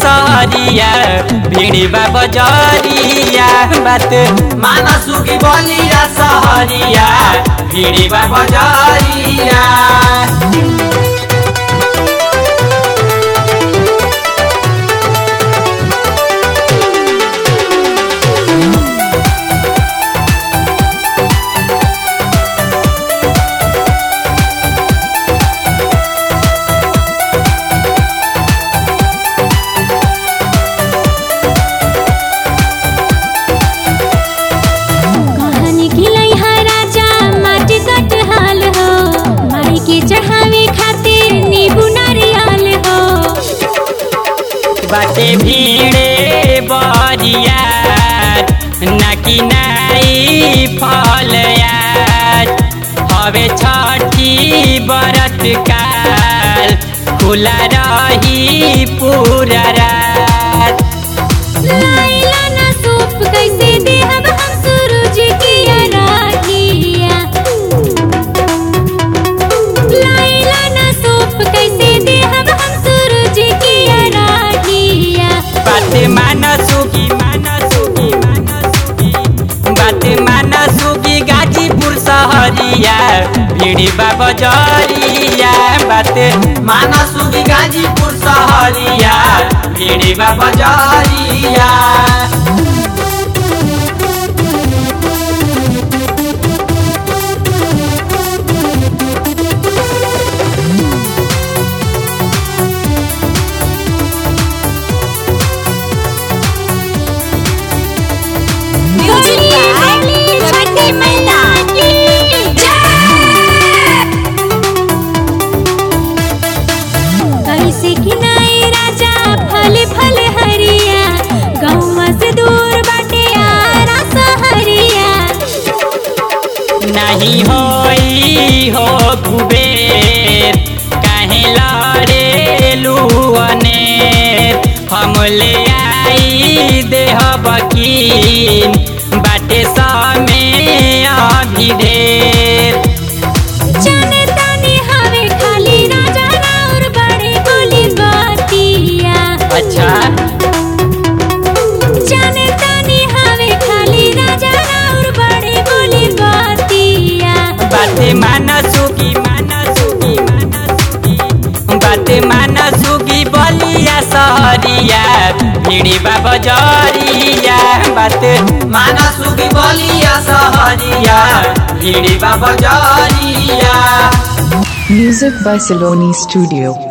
सहरिया भिड़बा बजरिया बात माना सुगी बलिया सहरिया भिड़बा बजरिया। चढ़ावे खातिर नींबू नारियल हो बाटे भीड़े बरिया नाकी नाई फल यार हवे छठी बरत काल खुला रही पूरा रात। लाइला ना सूप कैसे देहब हम सूरज की राखिया, लाइला ना सूप कैसे देहब हम सूरज की राखिया। बात माना सुगी बात माना सुगी गाजीपुर सहरिया भिड़बा बजरिया बात माना सुगी गाजीपुर सहरिया भिड़बा बजरिया। कैसे खिनाई राजा फल फल हरिया, गौवा से दूर बाटे आरा सहरिया। नहीं होई हो कुबेर काहे लड़े लुअनेर हम ले आई देह बकीन बाटे समय अभी ढेर। जाने ताने हवे खाली राजा और बड़े गोली बातिया, अच्छा जाने ताने हवे खाली राजा और बड़े गोली बातिया। बाते माना सुगी बाते माना सुगी बलिया सहरिया भिड़बा बजरिया बात माना सुगी बलिया सहरिया भिड़बा बजरिया। Music by Saloni Studio.